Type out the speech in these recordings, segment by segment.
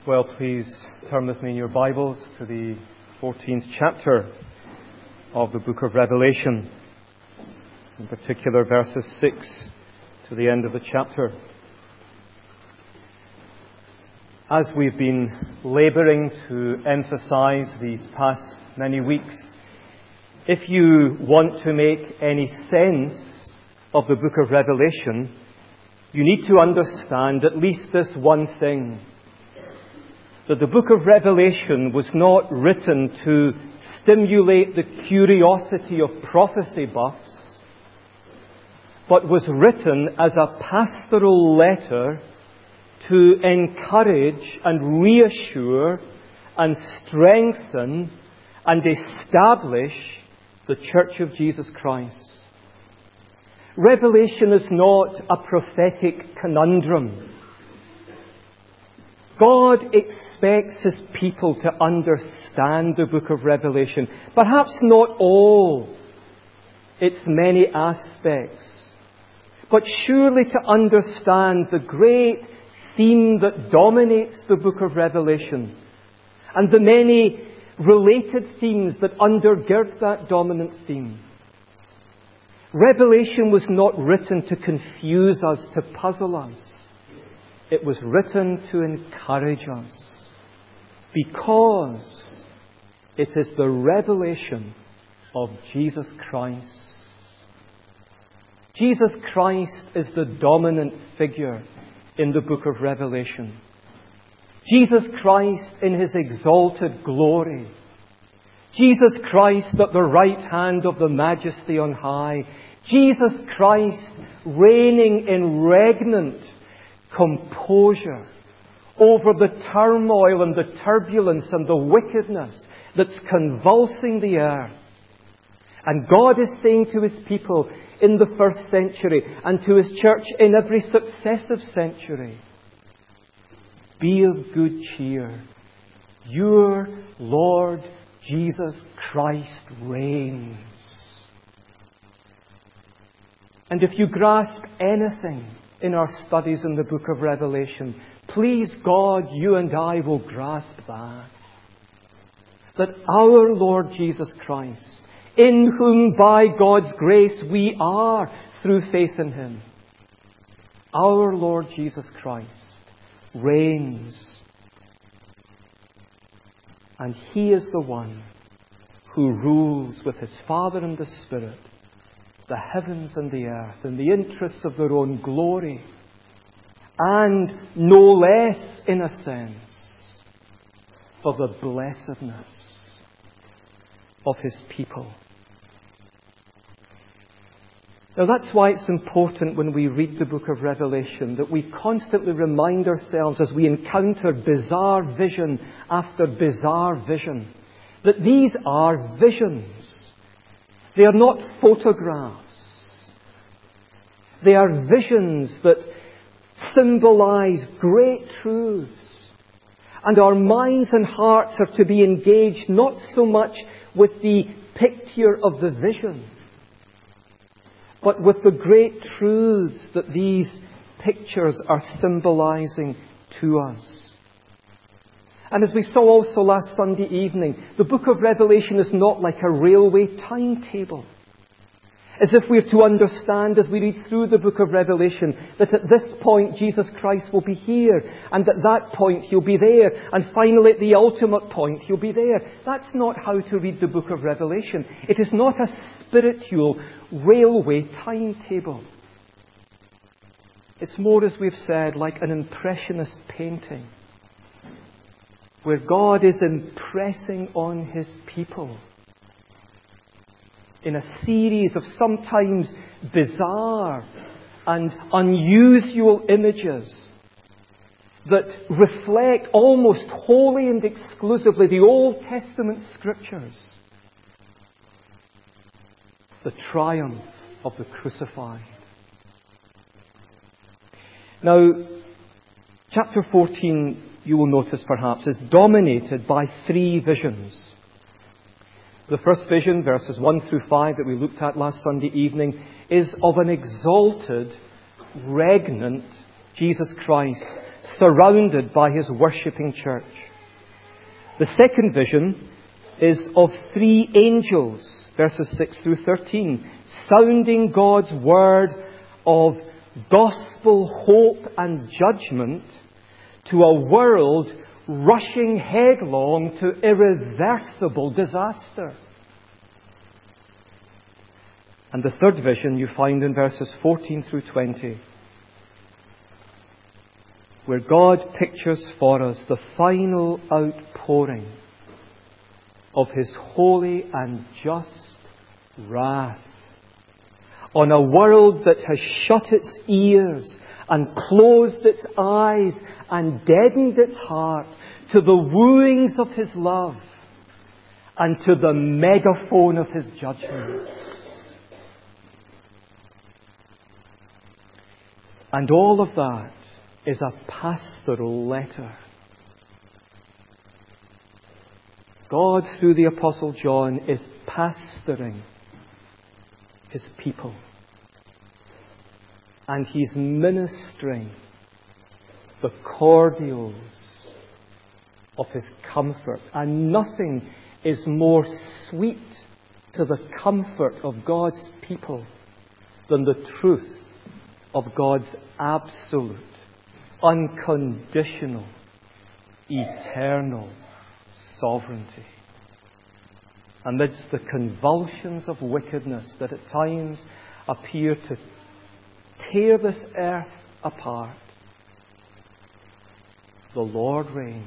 Well, please turn with me in your Bibles to the 14th chapter of the book of Revelation, in particular verses 6 to the end of the chapter. As we've been labouring to emphasize these past many weeks, if you want to make any sense of the book of Revelation, you need to understand at least this one thing: that the book of Revelation was not written to stimulate the curiosity of prophecy buffs, but was written as a pastoral letter to encourage and reassure and strengthen and establish the Church of Jesus Christ. Revelation is not a prophetic conundrum. God expects His people to understand the book of Revelation. Perhaps not all its many aspects, but surely to understand the great theme that dominates the book of Revelation and the many related themes that undergird that dominant theme. Revelation was not written to confuse us, to puzzle us. It was written to encourage us, because it is the revelation of Jesus Christ. Jesus Christ is the dominant figure in the book of Revelation. Jesus Christ in His exalted glory. Jesus Christ at the right hand of the Majesty on high. Jesus Christ reigning in regnant composure over the turmoil and the turbulence and the wickedness that's convulsing the earth. And God is saying to His people in the first century and to His church in every successive century, be of good cheer. Your Lord Jesus Christ reigns. And if you grasp anything in our studies in the book of Revelation, please God, you and I will grasp that our Lord Jesus Christ, in whom by God's grace we are through faith in Him, our Lord Jesus Christ reigns. And He is the one who rules with His Father and the Spirit the heavens and the earth in the interests of their own glory, and no less, in a sense, for the blessedness of His people. Now that's why it's important when we read the book of Revelation that we constantly remind ourselves, as we encounter bizarre vision after bizarre vision, that these are visions. They are not photographs. They are visions that symbolize great truths. And our minds and hearts are to be engaged not so much with the picture of the vision, but with the great truths that these pictures are symbolizing to us. And as we saw also last Sunday evening, the book of Revelation is not like a railway timetable. As if we're to understand as we read through the book of Revelation that at this point Jesus Christ will be here, and at that point He'll be there, and finally at the ultimate point He'll be there. That's not how to read the book of Revelation. It is not a spiritual railway timetable. It's more, as we've said, like an impressionist painting, where God is impressing on His people in a series of sometimes bizarre and unusual images that reflect almost wholly and exclusively the Old Testament Scriptures. The triumph of the crucified. Now, chapter 14, you will notice perhaps, is dominated by three visions. The first vision, verses 1 through 5 that we looked at last Sunday evening, is of an exalted, regnant Jesus Christ surrounded by his worshipping church. The second vision is of 3 angels, verses 6 through 13, sounding God's word of gospel hope and judgment to a world rushing headlong to irreversible disaster. And the third vision you find in verses 14 through 20, where God pictures for us the final outpouring of His holy and just wrath on a world that has shut its ears and closed its eyes and deadened its heart to the wooings of His love and to the megaphone of His judgments. And all of that is a pastoral letter. God, through the Apostle John, is pastoring His people. And He's ministering the cordials of His comfort. And nothing is more sweet to the comfort of God's people than the truth of God's absolute, unconditional, eternal sovereignty. Amidst the convulsions of wickedness that at times appear to tear this earth apart, the Lord reigns.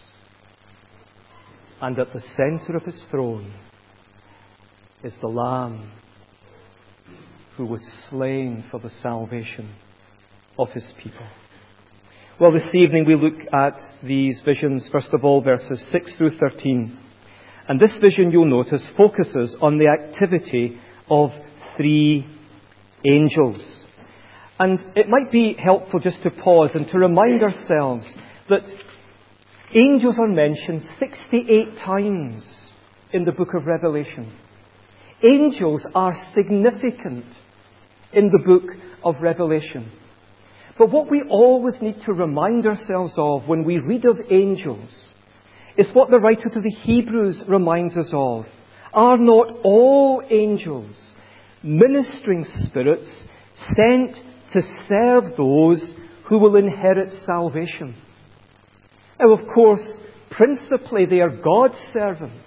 And at the center of His throne is the Lamb who was slain for the salvation of His people. Well, this evening we look at these visions, first of all, verses 6 through 13. And this vision, you'll notice, focuses on the activity of 3 angels. And it might be helpful just to pause and to remind ourselves that angels are mentioned 68 times in the book of Revelation. Angels are significant in the book of Revelation. But what we always need to remind ourselves of when we read of angels is what the writer to the Hebrews reminds us of. Are not all angels ministering spirits sent to serve those who will inherit salvation? Now, of course, principally they are God's servants.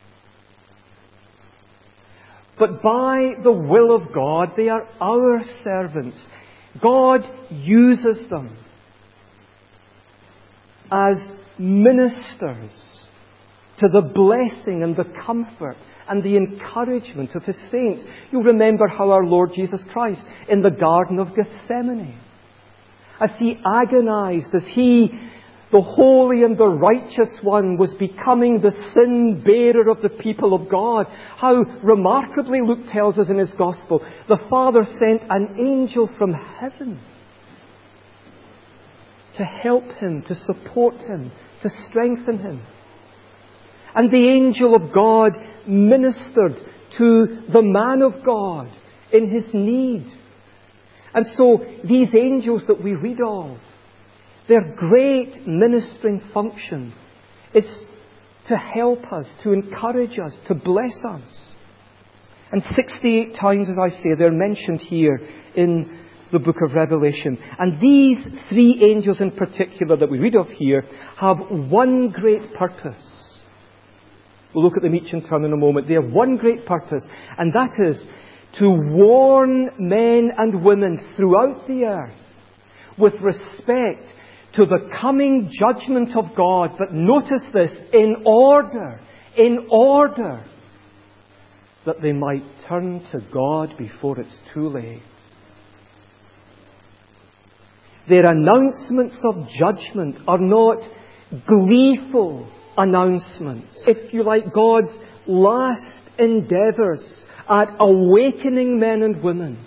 But by the will of God, they are our servants. God uses them as ministers to the blessing and the comfort and the encouragement of His saints. You'll remember how our Lord Jesus Christ, in the Garden of Gethsemane, as He agonized, as He, the holy and the righteous one, was becoming the sin bearer of the people of God, how remarkably Luke tells us in his Gospel, the Father sent an angel from heaven to help Him, to support Him, to strengthen Him. And the angel of God ministered to the man of God in his need. And so these angels that we read of, their great ministering function is to help us, to encourage us, to bless us. And 68 times, as I say, they're mentioned here in the book of Revelation. And these 3 angels in particular that we read of here have one great purpose. We'll look at them each in turn in a moment. They have one great purpose, and that is to warn men and women throughout the earth with respect to the coming judgment of God. But notice this, in order that they might turn to God before it's too late. Their announcements of judgment are not gleeful announcements. If you like, God's last endeavours at awakening men and women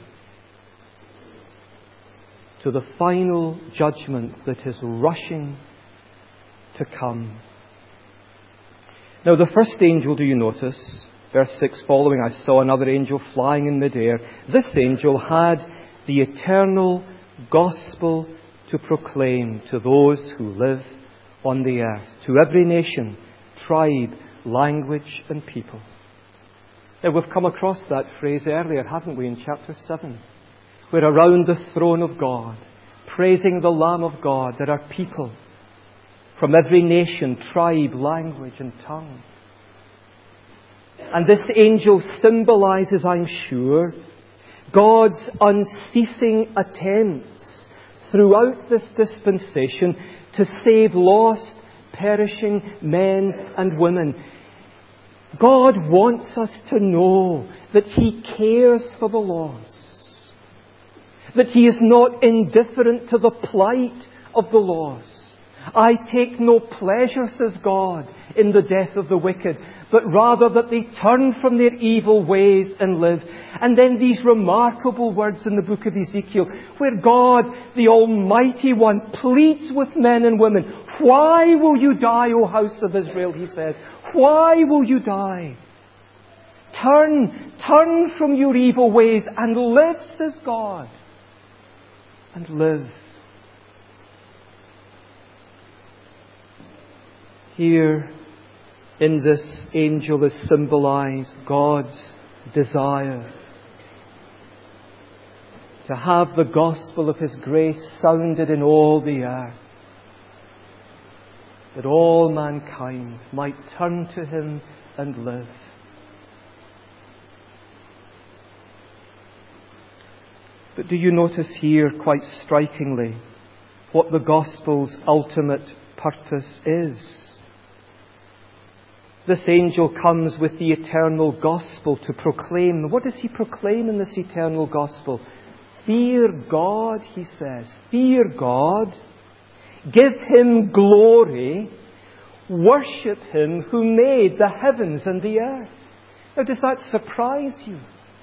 to the final judgment that is rushing to come. Now, the first angel, do you notice? Verse 6 following, I saw another angel flying in midair. This angel had the eternal gospel to proclaim to those who live on the earth, to every nation, tribe, language and people. Now, we've come across that phrase earlier, haven't we, in chapter 7, where around the throne of God, praising the Lamb of God, there are people from every nation, tribe, language and tongue. And this angel symbolizes, I'm sure, God's unceasing attempts throughout this dispensation to save lost, perishing men and women. God wants us to know that He cares for the lost, that He is not indifferent to the plight of the lost. I take no pleasure, says God, in the death of the wicked, but rather that they turn from their evil ways and live. And then these remarkable words in the book of Ezekiel, where God, the Almighty One, pleads with men and women. Why will you die, O house of Israel, He says. Why will you die? Turn from your evil ways and live, says God. And live. Here in this angel is symbolized God's desire to have the gospel of His grace sounded in all the earth, that all mankind might turn to Him and live. But do you notice here, quite strikingly, what the gospel's ultimate purpose is? This angel comes with the eternal gospel to proclaim. What does he proclaim in this eternal gospel? Fear God, he says. Fear God. Give Him glory. Worship Him who made the heavens and the earth. Now, does that surprise you?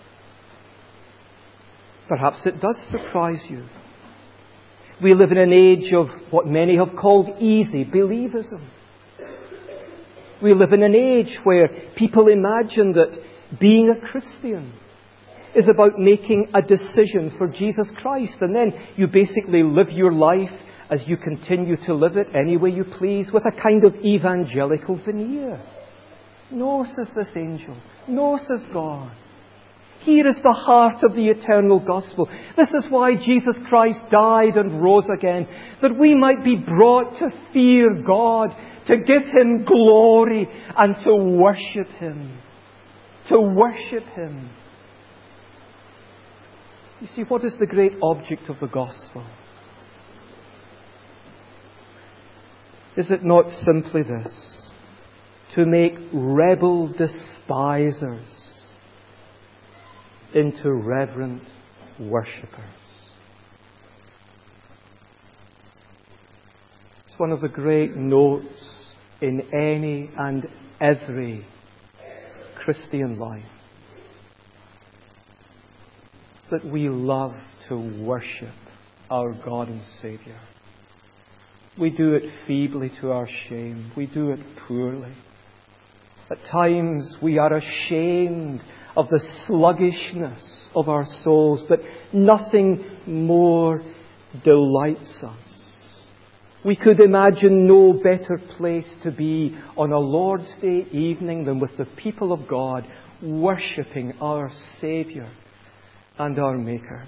Perhaps it does surprise you. We live in an age of what many have called easy believism. We live in an age where people imagine that being a Christian is about making a decision for Jesus Christ, and then you basically live your life as you continue to live it any way you please with a kind of evangelical veneer. No, says this angel. No, says God. Here is the heart of the eternal gospel. This is why Jesus Christ died and rose again, that we might be brought to fear God, to give Him glory and to worship Him. To worship Him. You see, what is the great object of the gospel? Is it not simply this? To make rebel despisers into reverent worshippers. It's one of the great notes in any and every Christian life, that we love to worship our God and Saviour. We do it feebly to our shame. We do it poorly. At times we are ashamed of the sluggishness of our souls, but nothing more delights us. We could imagine no better place to be on a Lord's Day evening than with the people of God, worshipping our Saviour and our Maker.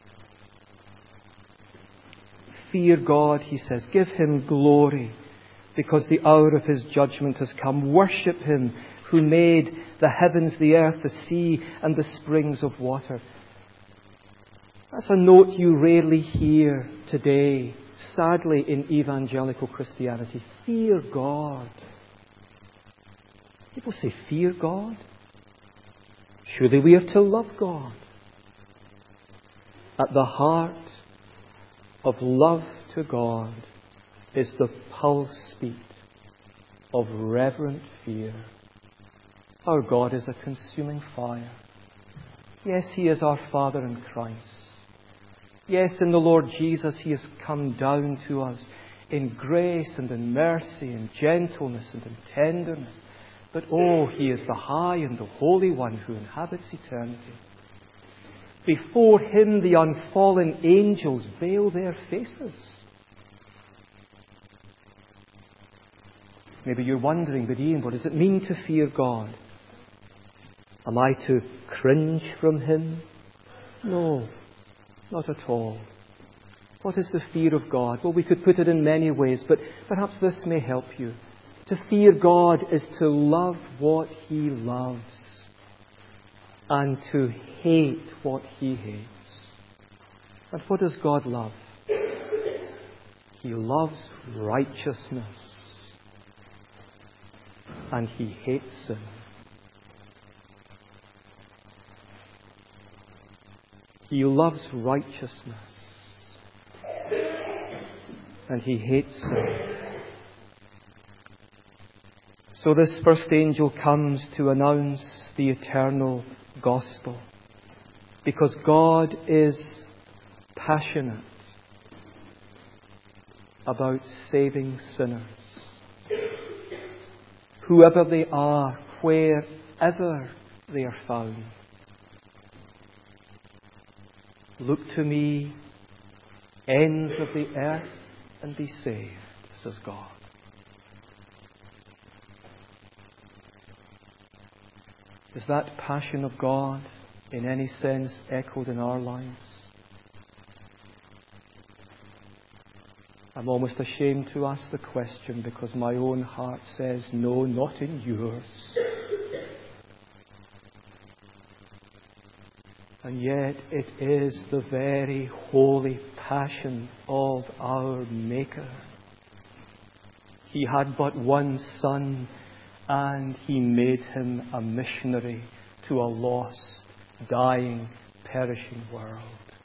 Fear God, he says. Give Him glory, because the hour of His judgment has come. Worship Him who made the heavens, the earth, the sea, and the springs of water. That's a note you rarely hear today, sadly, in evangelical Christianity. Fear God. People say, fear God? Surely we are to love God. At the heart of love to God is the pulse beat of reverent fear. Our God is a consuming fire. Yes, He is our Father in Christ. Yes, in the Lord Jesus, He has come down to us in grace and in mercy and gentleness and in tenderness. But oh, He is the high and the holy one who inhabits eternity. Before Him, the unfallen angels veil their faces. Maybe you're wondering, but Ian, what does it mean to fear God? Am I to cringe from Him? No, not at all. What is the fear of God? Well, we could put it in many ways, but perhaps this may help you. To fear God is to love what He loves and to hate what He hates. And what does God love? He loves righteousness and He hates sin. He loves righteousness and He hates sin. So this first angel comes to announce the eternal gospel, because God is passionate about saving sinners, whoever they are, wherever they are found. Look to me, ends of the earth, and be saved, says God. Is that passion of God in any sense echoed in our lives? I'm almost ashamed to ask the question because my own heart says, no, not in yours. And yet it is the very holy passion of our Maker. He had but one Son, and He made Him a missionary to a lost, dying, perishing world.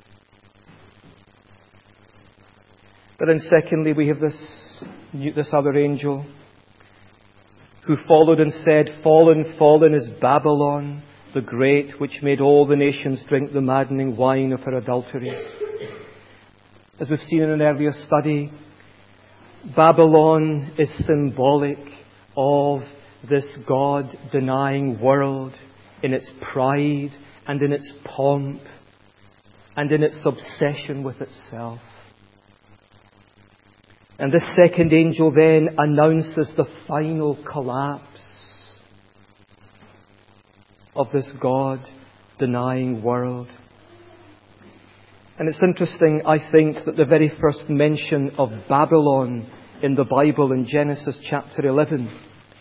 But then secondly, we have this other angel who followed and said, Fallen, fallen is Babylon, the great, which made all the nations drink the maddening wine of her adulteries. As we've seen in an earlier study, Babylon is symbolic of this God-denying world in its pride and in its pomp and in its obsession with itself. And this second angel then announces the final collapse of this God-denying world. And it's interesting, I think, that the very first mention of Babylon in the Bible in Genesis chapter 11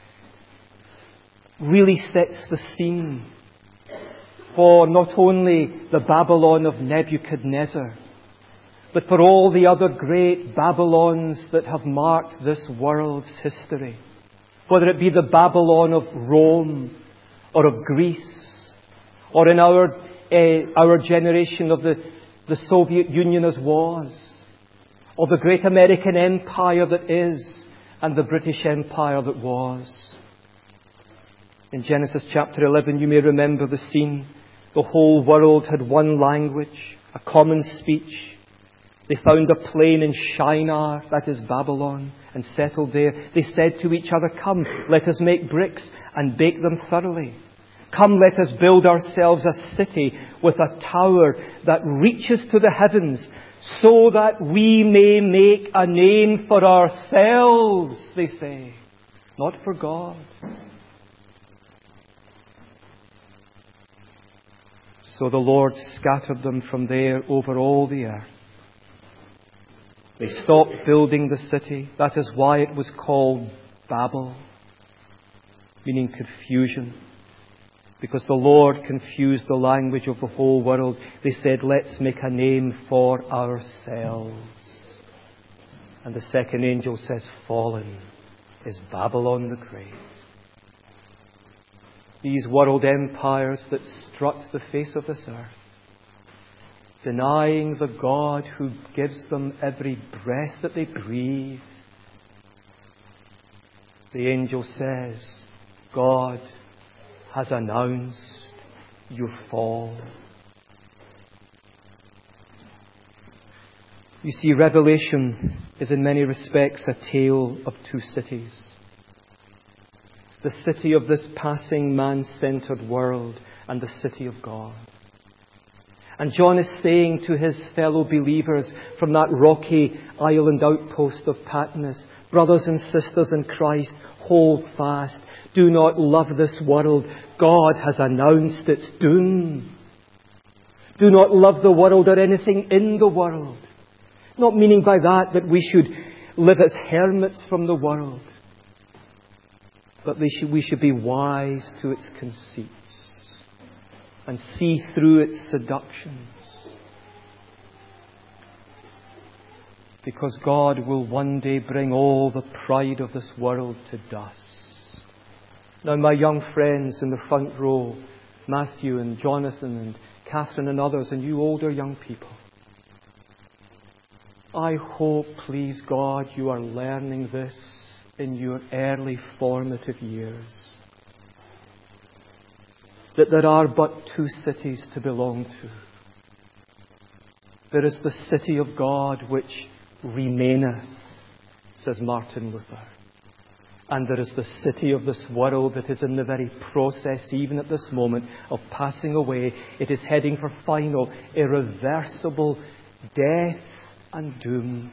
really sets the scene for not only the Babylon of Nebuchadnezzar, but for all the other great Babylons that have marked this world's history. Whether it be the Babylon of Rome or of Greece, or in our generation of the Soviet Union as was, or the great American empire that is, and the British Empire that was. In Genesis chapter 11, you may remember the scene. The whole world had one language, a common speech. They found a plain in Shinar, that is Babylon, and settled there. They said to each other, Come, let us make bricks and bake them thoroughly. Come, let us build ourselves a city with a tower that reaches to the heavens, so that we may make a name for ourselves, they say, not for God. So the Lord scattered them from there over all the earth. They stopped building the city. That is why it was called Babel, meaning confusion. Because the Lord confused the language of the whole world. They said, let's make a name for ourselves. And the second angel says, Fallen is Babylon the Great. These world empires that strut the face of this earth, denying the God who gives them every breath that they breathe. The angel says, God has announced your fall. You see, Revelation is in many respects a tale of two cities. The city of this passing man-centered world and the city of God. And John is saying to his fellow believers from that rocky island outpost of Patmos, brothers and sisters in Christ, hold fast. Do not love this world. God has announced its doom. Do not love the world or anything in the world. Not meaning by that we should live as hermits from the world. But we should be wise to its conceits and see through its seductions. Because God will one day bring all the pride of this world to dust. Now, my young friends in the front row, Matthew and Jonathan and Catherine and others, and you older young people, I hope, please God, you are learning this in your early formative years. That there are but two cities to belong to. There is the city of God which remaineth, says Martin Luther. And there is the city of this world that is in the very process, even at this moment, of passing away. It is heading for final, irreversible death and doom.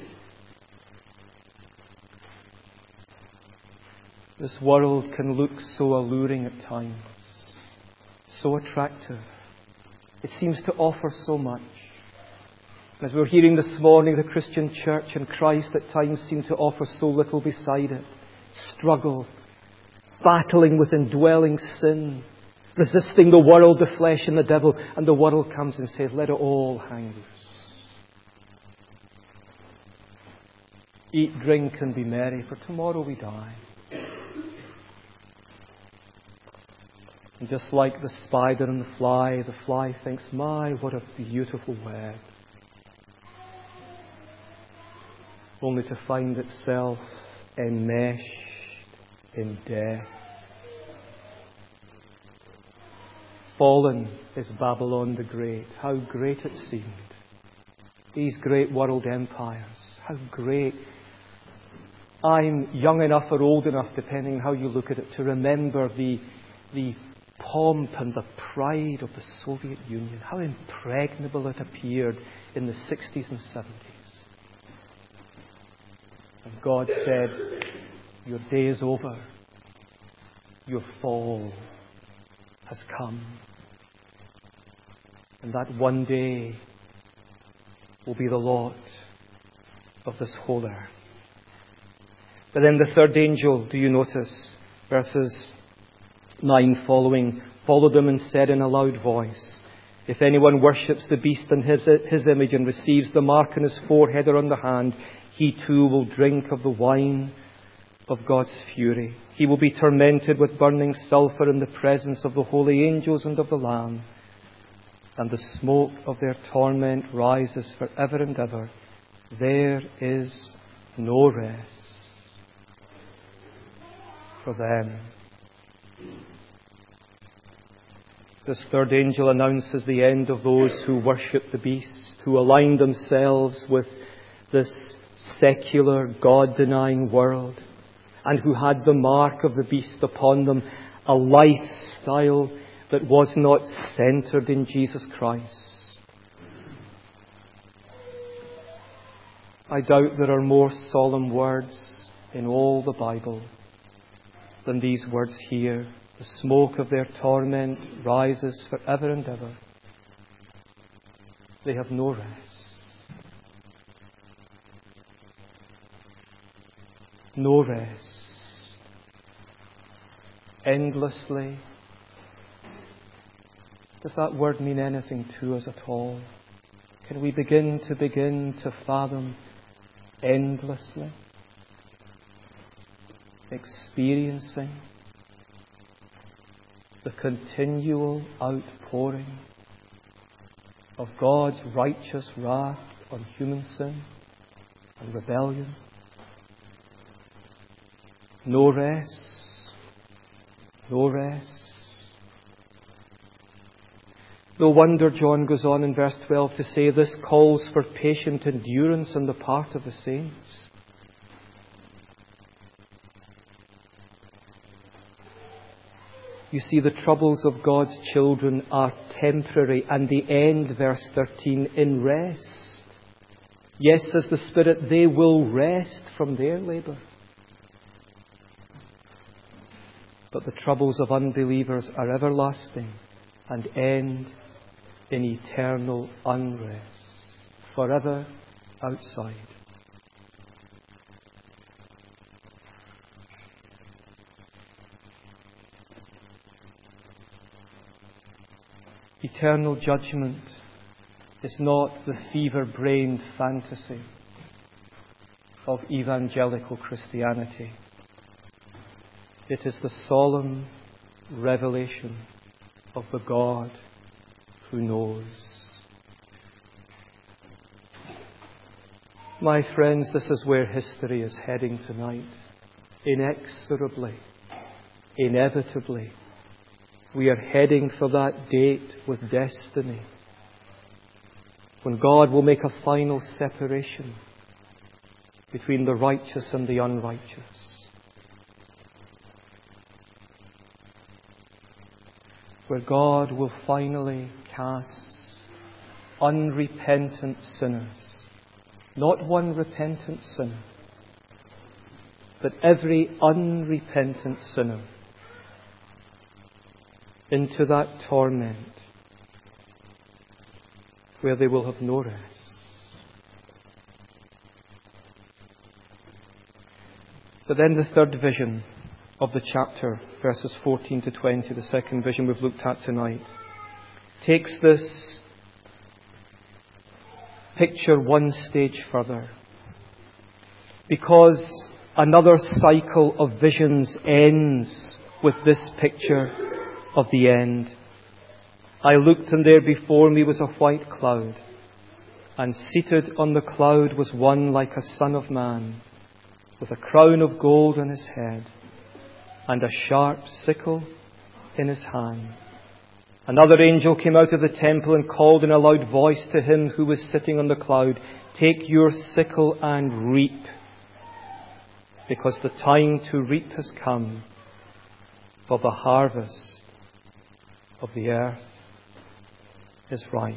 This world can look so alluring at times, so attractive. It seems to offer so much. As we were hearing this morning, the Christian church and Christ at times seem to offer so little beside it. Struggle, battling with indwelling sin, resisting the world, the flesh and the devil, and the world comes and says, let it all hang loose. Eat, drink and be merry, for tomorrow we die. And just like the spider and the fly thinks, my, what a beautiful web. Only to find itself enmeshed in death. Fallen is Babylon the Great. How great it seemed. These great world empires. How great. I'm young enough or old enough, depending on how you look at it, to remember the pomp and the pride of the Soviet Union. How impregnable it appeared in the 60s and 70s. And God said, your day is over. Your fall has come. And that one day will be the lot of this whole earth. But then the third angel, do you notice? Verses 9 followed them and said in a loud voice, if anyone worships the beast and his image and receives the mark on his forehead or on the hand, he too will drink of the wine of God's fury. He will be tormented with burning sulphur in the presence of the holy angels and of the Lamb. And the smoke of their torment rises forever and ever. There is no rest for them. This third angel announces the end of those who worship the beast, who align themselves with this secular, God-denying world, and who had the mark of the beast upon them, a lifestyle that was not centered in Jesus Christ. I doubt there are more solemn words in all the Bible than these words here. The smoke of their torment rises forever and ever. They have no rest. No rest. Endlessly. Does that word mean anything to us at all? Can we begin to fathom endlessly? Experiencing the continual outpouring of God's righteous wrath on human sin and rebellion. No rest. No rest. No wonder John goes on in verse 12 to say this calls for patient endurance on the part of the saints. You see, the troubles of God's children are temporary, and they end, verse 13, in rest. Yes, says the Spirit, they will rest from their labour. But the troubles of unbelievers are everlasting and end in eternal unrest, forever outside. Eternal judgment is not the fever-brained fantasy of evangelical Christianity. It is the solemn revelation of the God who knows. My friends, this is where history is heading tonight. Inexorably, inevitably, we are heading for that date with destiny, when God will make a final separation between the righteous and the unrighteous. Where God will finally cast unrepentant sinners, not one repentant sinner, but every unrepentant sinner, into that torment where they will have no rest. But then the third vision of the chapter, verses 14 to 20, the second vision we've looked at tonight, takes this picture one stage further. Because another cycle of visions ends with this picture of the end. I looked, and there before me was a white cloud, and seated on the cloud was one like a son of man, with a crown of gold on his head, and a sharp sickle in his hand. Another angel came out of the temple and called in a loud voice to him who was sitting on the cloud, "Take your sickle and reap, because the time to reap has come, for the harvest of the earth is ripe."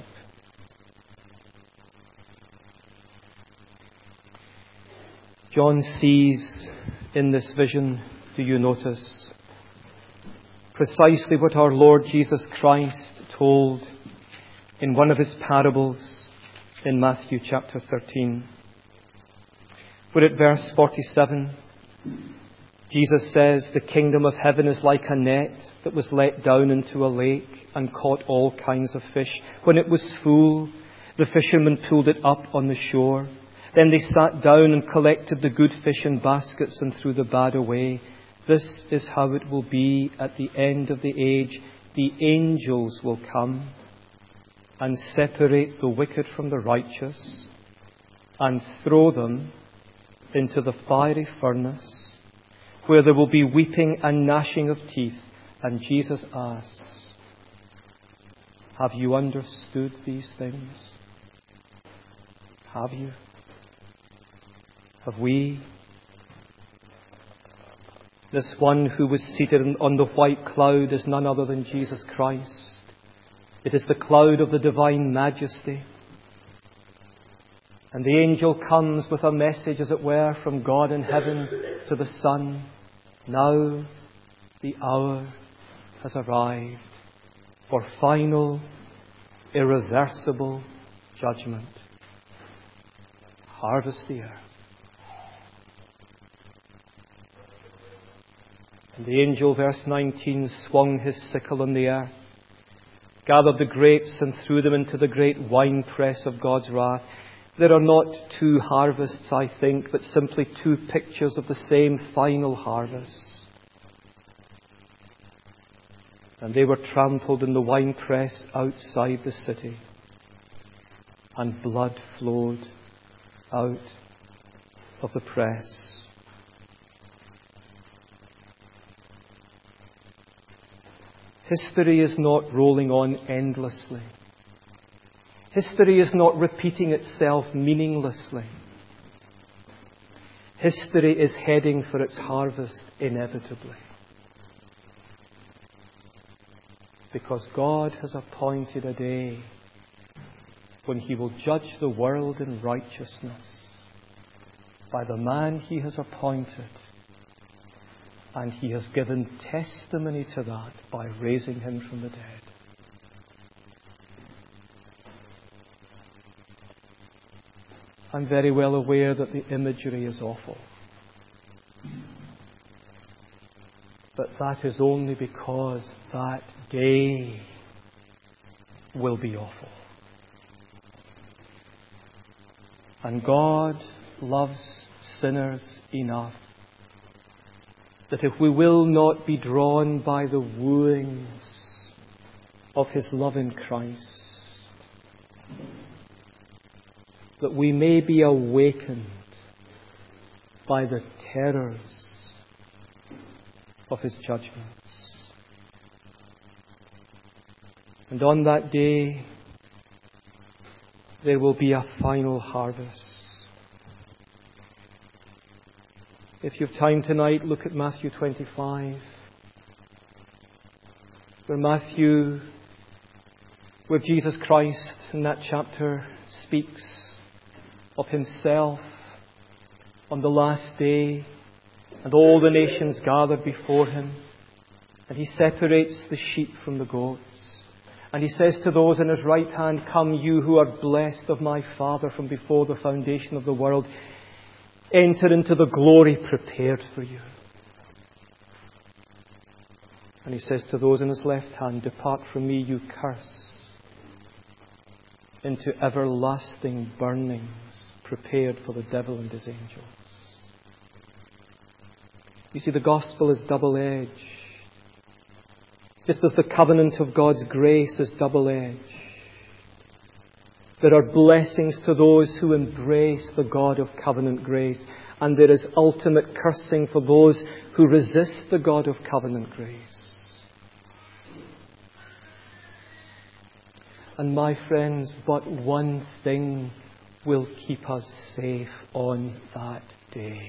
John sees in this vision, do you notice, precisely what our Lord Jesus Christ told in one of his parables in Matthew chapter 13. Where at verse 47, Jesus says, "The kingdom of heaven is like a net that was let down into a lake and caught all kinds of fish. When it was full, the fishermen pulled it up on the shore. Then they sat down and collected the good fish in baskets and threw the bad away. This is how it will be at the end of the age. The angels will come and separate the wicked from the righteous and throw them into the fiery furnace, where there will be weeping and gnashing of teeth." And Jesus asks, "Have you understood these things? Have you? Have we?" This one who was seated on the white cloud is none other than Jesus Christ. It is the cloud of the divine majesty. And the angel comes with a message, as it were, from God in heaven to the Son. Now the hour has arrived for final, irreversible judgment. Harvest the earth. And the angel, verse 19, swung his sickle on the earth, gathered the grapes and threw them into the great winepress of God's wrath. There are not two harvests, I think, but simply two pictures of the same final harvest. And they were trampled in the winepress outside the city, and blood flowed out of the press. History is not rolling on endlessly. History is not repeating itself meaninglessly. History is heading for its harvest inevitably. Because God has appointed a day when He will judge the world in righteousness by the man He has appointed. And He has given testimony to that by raising Him from the dead. I'm very well aware that the imagery is awful. But that is only because that day will be awful. And God loves sinners enough that if we will not be drawn by the wooings of His love in Christ, that we may be awakened by the terrors of His judgments. And on that day, there will be a final harvest. If you have time tonight, look at Matthew 25, where Jesus Christ in that chapter speaks of Himself on the last day, and all the nations gathered before Him, and He separates the sheep from the goats. And He says to those in His right hand, "Come, you who are blessed of my Father from before the foundation of the world, enter into the glory prepared for you." And He says to those in His left hand, "Depart from me, you curse, into everlasting burnings prepared for the devil and his angels." You see, the gospel is double-edged. Just as the covenant of God's grace is double-edged. There are blessings to those who embrace the God of covenant grace, and there is ultimate cursing for those who resist the God of covenant grace. And my friends, but one thing will keep us safe on that day.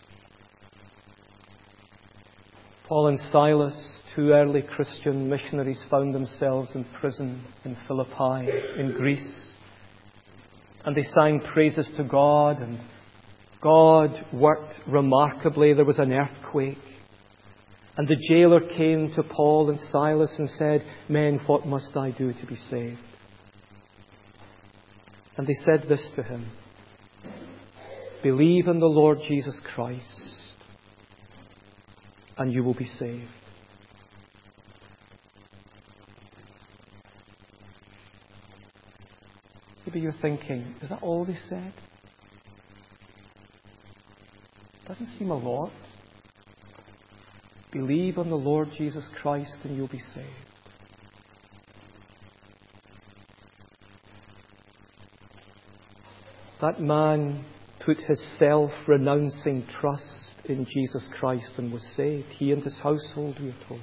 Paul and Silas, two early Christian missionaries, found themselves in prison in Philippi, in Greece. And they sang praises to God, and God worked remarkably. There was an earthquake. And the jailer came to Paul and Silas and said, "Men, what must I do to be saved?" And they said this to him, "Believe in the Lord Jesus Christ, and you will be saved." Maybe you're thinking, is that all they said? Doesn't seem a lot. Believe on the Lord Jesus Christ and you'll be saved. That man put his self-renouncing trust in Jesus Christ and was saved. He and his household, we are told.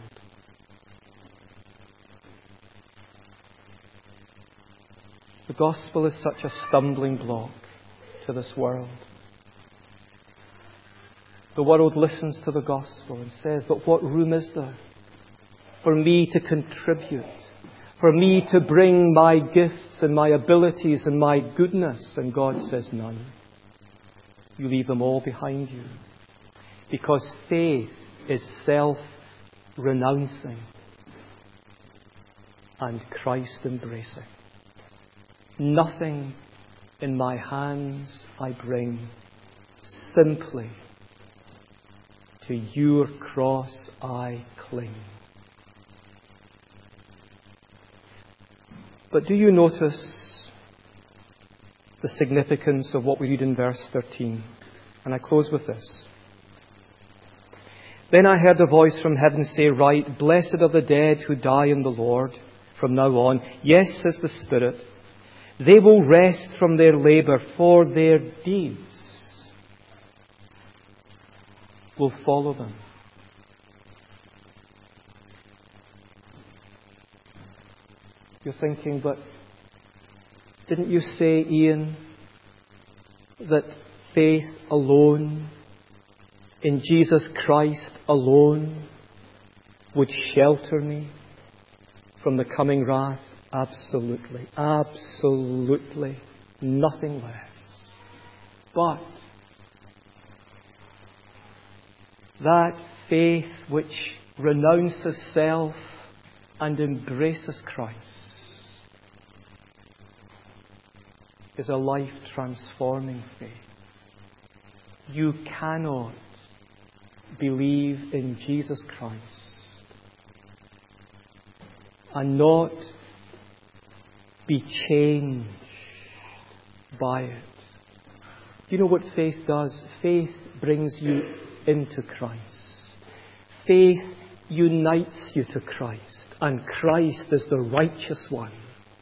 The gospel is such a stumbling block to this world. The world listens to the gospel and says, "But what room is there for me to contribute, for me to bring my gifts and my abilities and my goodness?" And God says, "None. You leave them all behind you." Because faith is self-renouncing and Christ-embracing. Nothing in my hands I bring, simply to your cross I cling. But do you notice the significance of what we read in verse 13? And I close with this. "Then I heard a voice from heaven say, 'Write, blessed are the dead who die in the Lord from now on. Yes, says the Spirit, they will rest from their labor, for their deeds will follow them.'" You're thinking, but didn't you say, Ian, that faith alone in Jesus Christ alone would shelter me from the coming wrath? Absolutely. Absolutely. Nothing less. But that faith which renounces self and embraces Christ is a life-transforming faith. You cannot believe in Jesus Christ and not be changed by it. Do you know what faith does? Faith brings you into Christ. Faith unites you to Christ, and Christ is the righteous one.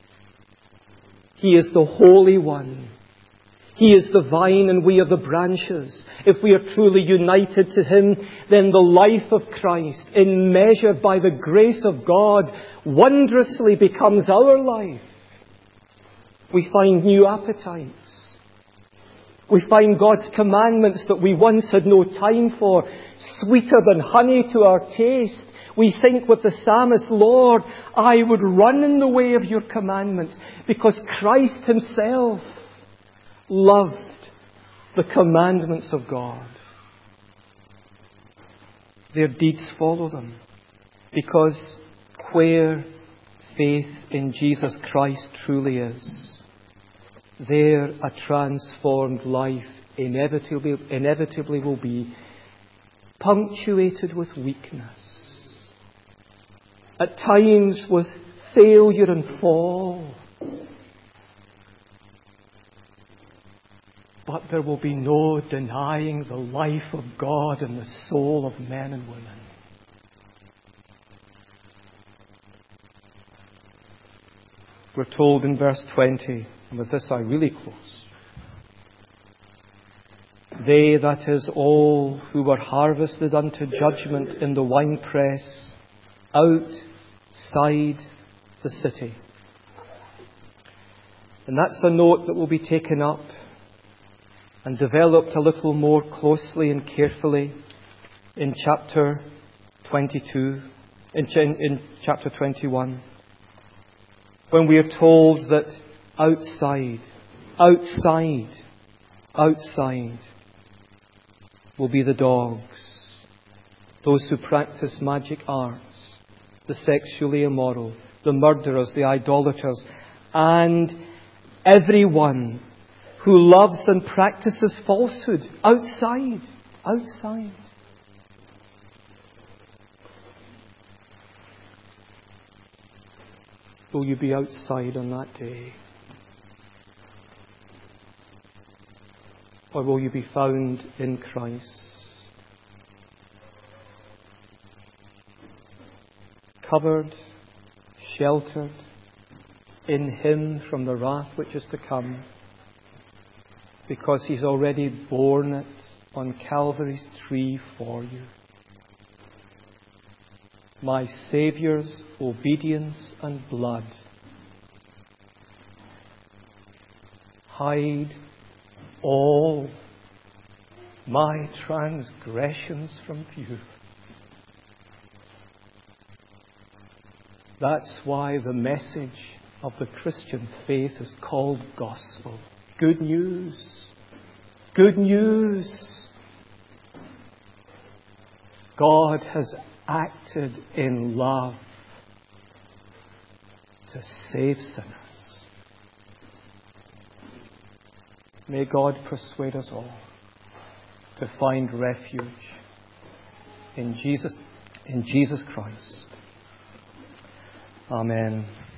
He is the Holy One. He is the vine and we are the branches. If we are truly united to Him, then the life of Christ, in measure by the grace of God, wondrously becomes our life. We find new appetites. We find God's commandments that we once had no time for, sweeter than honey to our taste. We think with the psalmist, Lord, I would run in the way of your commandments, because Christ Himself loved the commandments of God. Their deeds follow them, because where faith in Jesus Christ truly is, there a transformed life inevitably will be, punctuated with weakness, at times with failure and fall. But there will be no denying the life of God in the soul of men and women. We're told in verse 20, and with this I really close, they, that is, all who were harvested unto judgment in the winepress outside the city. And that's a note that will be taken up and developed a little more closely and carefully in chapter 22, in chapter 21, when we are told that outside will be the dogs, those who practice magic arts, the sexually immoral, the murderers, the idolaters, and everyone who loves and practices falsehood. Outside. Will you be outside on that day? Or will you be found in Christ? Covered, sheltered in Him from the wrath which is to come, because He's already borne it on Calvary's tree for you. My Saviour's obedience and blood hide all my transgressions from view. That's why the message of the Christian faith is called gospel. Good news. Good news. God has acted in love to save sinners. May God persuade us all to find refuge in Jesus Christ. Amen.